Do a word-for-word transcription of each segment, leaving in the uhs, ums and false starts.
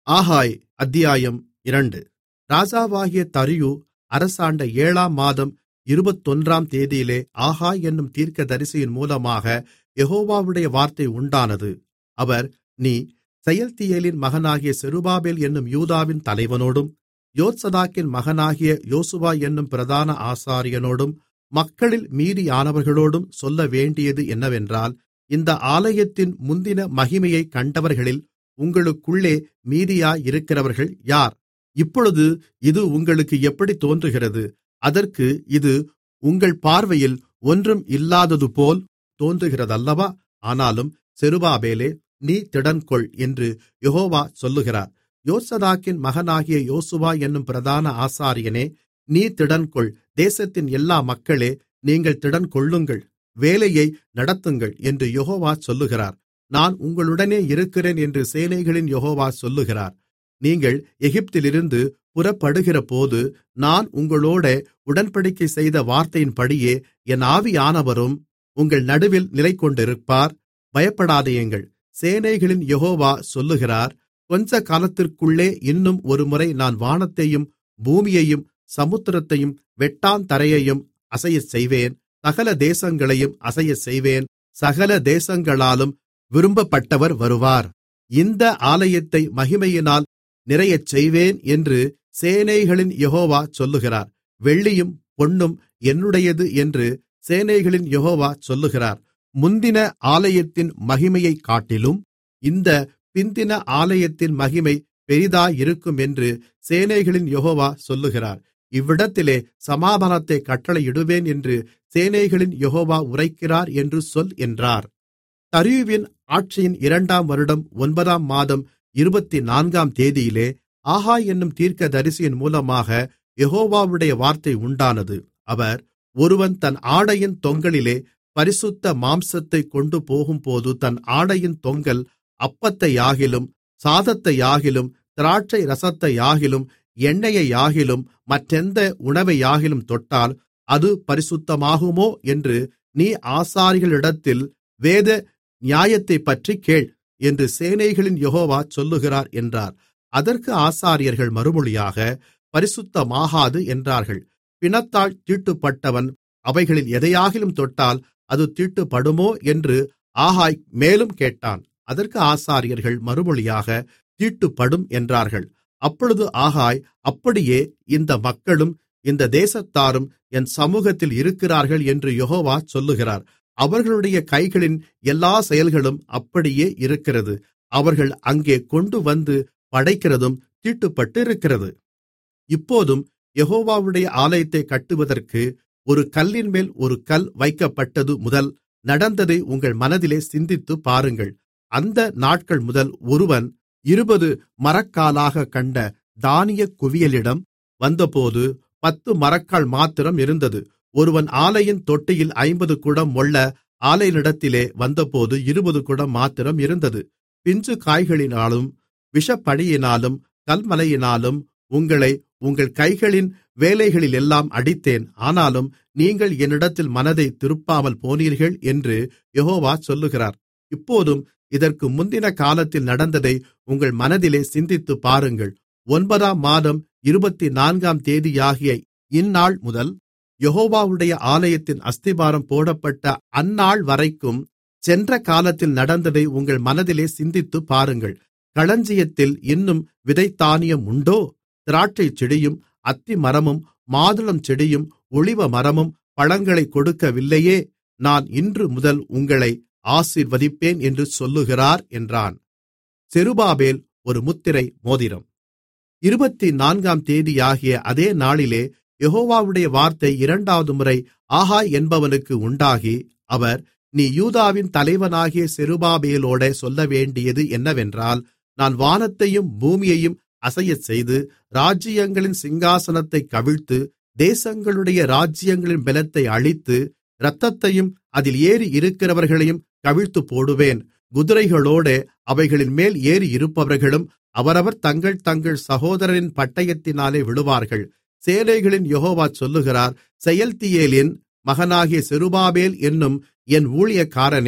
ஆகாய் அத்தியாயம் இரண்டு. ராஜாவாகிய தரியு அரசாண்ட ஏழாம் மாதம் இருபத்தொன்றாம் தேதியிலே ஆகாய் என்னும் தீர்க்கதரிசியின் மூலமாக யெகோவாவுடைய வார்த்தை உண்டானது. அவர், நீ செயல்தியேலின் மகனாகிய செருபாபேல் என்னும் யூதாவின் தலைவனோடும் யோத்சதாக்கின் மகனாகிய யோசுவா என்னும் பிரதான ஆசாரியனோடும் மக்களில் மீதியானவர்களோடும் சொல்லவேண்டியது என்னவென்றால், இந்த ஆலயத்தின் முந்தின மகிமையைக் கண்டவர்களில் உங்களுக்குள்ளே மீதியாயிருக்கிறவர்கள் யார்? இப்பொழுது இது உங்களுக்கு எப்படித் தோன்றுகிறது? அதற்கு இது உங்கள் பார்வையில் ஒன்றும் இல்லாததுபோல் தோன்றுகிறதல்லவா? ஆனாலும் செருபாபேலே, நீ திடன்கொள் என்று யெகோவா சொல்லுகிறார். யோத்சதாக்கின் மகனாகிய யோசுவா என்னும் பிரதான ஆசாரியனே, நீ திடன்கொள். தேசத்தின் எல்லா மக்களே, நீங்கள் திடன்கொள்ளுங்கள், வேலையை நடத்துங்கள் என்று யெகோவா சொல்லுகிறார். நான் உங்களுடனே இருக்கிறேன் என்று சேனைகளின் யெகோவா சொல்லுகிறார். நீங்கள் எகிப்திலிருந்து புறப்படுகிறபோது நான் உங்களோடே உடன்படிக்கை செய்த வார்த்தையின்படியே என் ஆவியானவரும் உங்கள் நடுவில் நிலைகொண்டிருப்பார். பயப்படாதேயுங்கள். சேனைகளின் யெகோவா சொல்லுகிறார், கொஞ்ச காலத்திற்குள்ளே இன்னும் ஒருமுறை நான் வானத்தையும் பூமியையும் சமுத்திரத்தையும் வெட்டாந்தரையையும் அசையச்செய்வேன். சகல தேசங்களையும் அசையச்செய்வேன். சகல தேசங்களாலும் விரும்பப்பட்டவர் வருவார். இந்த ஆலயத்தை மகிமையினால் நிறையச்செய்வேன் என்று சேனைகளின் யெகோவா சொல்லுகிறார். வெள்ளியும் பொன்னும் என்னுடையது என்று சேனைகளின் யெகோவா சொல்லுகிறார். முந்தின ஆலயத்தின் மகிமையைக் காட்டிலும் இந்த பிந்தின ஆலயத்தின் மகிமை பெரிதாயிருக்கும் என்று சேனைகளின் யெகோவா சொல்லுகிறார். இவ்விடத்திலே சமாதானத்தைக் கட்டளையிடுவேன் என்று சேனைகளின் யெகோவா உரைக்கிறார் என்று சொல் என்றார். தரியுவின் ஆட்சியின் இரண்டாம் வருடம் ஒன்பதாம் மாதம் இருபத்துநான்காம் தேதியிலே ஆகாய் என்னும் தீர்க்கதரிசியின் மூலமாக யெகோவாவுடைய வார்த்தை உண்டானது. அவர், ஒருவன் தன் ஆடையின் தொங்கலிலே பரிசுத்த மாம்சத்தைக் கொண்டுபோகும்போது தன் ஆடையின் தொங்கல் அப்பத்தையாகிலும் சாதத்தையாகிலும் திராட்சை ரசத்தையாகிலும் எண்ணெயையாகிலும் மற்றெந்த உணவையாகிலும் தொட்டால் அது பரிசுத்தமாகுமோ என்று நீ ஆசாரியர்களிடத்தில் வேத நியாயத்தைப்பற்றிக் கேள் என்று சேனைகளின் யெகோவா சொல்லுகிறார் என்றார். அதற்கு ஆசாரியர்கள் மறுமொழியாக, பரிசுத்தமாகாது என்றார்கள். பிணத்தால் தீட்டுப்பட்டவன் அவைகளில் எதையாகிலும் தொட்டால் அது தீட்டுப்படுமோ என்று ஆகாய் மேலும் கேட்டான். அதற்கு ஆசாரியர்கள் மறுமொழியாக, தீட்டுப்படும் என்றார்கள். அப்பொழுது ஆகாய், அப்படியே இந்த மக்களும் இந்த தேசத்தாரும் என் சமூகத்தில் இருக்கிறார்கள் என்று யெகோவா சொல்லுகிறார். அவர்களுடைய கைகளின் எல்லா செயல்களும் அப்படியே இருக்கிறது. அவர்கள் அங்கே கொண்டு வந்து படைக்கிறதும் தீட்டுப்பட்டிருக்கிறது. இப்போதும் யெகோவாவுடைய ஆலயத்தைக் கட்டுவதற்கு ஒரு கல்லின்மேல் ஒரு கல் வைக்கப்பட்டது முதல் நடந்ததை உங்கள் மனதிலே சிந்தித்துப் பாருங்கள். அந்த நாட்கள் முதல் ஒருவன் இருபது மரக்காலாகக் கண்ட தானியக் குவியலிடம் வந்தபோது பத்து மரக்கால் மாத்திரம் இருந்தது. ஒருவன் ஆலையின் தொட்டியில் ஐம்பது குடம் மொள்ள ஆலையினிடத்திலே வந்தபோது இருபது குடம் மாத்திரம் இருந்தது. பிஞ்சு காய்களினாலும் விஷப்படியினாலும் கல்மழையினாலும் உங்களை உங்கள் கைகளின் வேலைகளிலெல்லாம் அடித்தேன். ஆனாலும் நீங்கள் என்னிடத்தில் மனதை திருப்பாமல் போனீர்கள் என்று யெகோவா சொல்லுகிறார். இப்போதும் இதற்கு முந்தின காலத்தில் நடந்ததை உங்கள் மனதிலே சிந்தித்துப் பாருங்கள். ஒன்பதாம் மாதம் இருபத்துநான்காம் தேதியாகிய இந்நாள் முதல் யெகோவாவுடைய ஆலயத்தின் அஸ்திபாரம் போடப்பட்ட அந்நாள் வரைக்கும் சென்ற காலத்தில் நடந்ததை உங்கள் மனதிலே சிந்தித்துப் பாருங்கள். களஞ்சியத்தில் இன்னும் விதைத்தானியம் உண்டோ? திராட்சைச் செடியும் அத்திமரமும் மாதுளம் செடியும் ஒலிவ மரமும் பழங்களைக் கொடுக்கவில்லையே. நான் இன்று முதல் உங்களை ஆசீர்வதிப்பேன் என்று சொல்லுகிறார் என்றான். செருபாபேல் ஒரு முத்திரை மோதிரம். இருபத்துநான்காம் தேதியாகிய அதே நாளிலே யெகோவாவுடைய வார்த்தை இரண்டாவது முறை ஆகாய் என்பவனுக்கு உண்டாகி, அவர், நீ யூதாவின் தலைவனாகிய செருபாபேலோடே சொல்லவேண்டியது என்னவென்றால், நான் வானத்தையும் பூமியையும் அசையச்செய்து ராஜ்ஜியங்களின் சிங்காசனத்தைக் கவிழ்த்து தேசங்களுடைய ராஜ்ஜியங்களின் பெலத்தை அழித்து இரத்தத்தையும் அதில் ஏறி இருக்கிறவர்களையும் கவிழ்த்து போடுவேன். குதிரைகளோடே அவைகளின் மேல் ஏறி இருப்பவர்களும் அவரவர் தங்கள் தங்கள் சகோதரரின் பட்டயத்தினாலே விழுவார்கள். சேனைகளின் யெகோவா சொல்லுகிறார், செயல்தியேலின் மகனாகிய செருபாபேல் என்னும் என் ஊழியக்காரனே,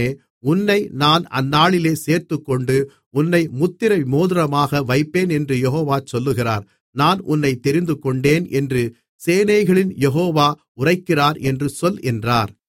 உன்னை நான் அந்நாளிலே சேர்த்துக்கொண்டு உன்னை முத்திரை மோதிரமாக வைப்பேன் என்று யெகோவா சொல்லுகிறார். நான் உன்னைத் தெரிந்துகொண்டேன் என்று சேனைகளின் யெகோவா உரைக்கிறார் என்று சொல் என்றார்.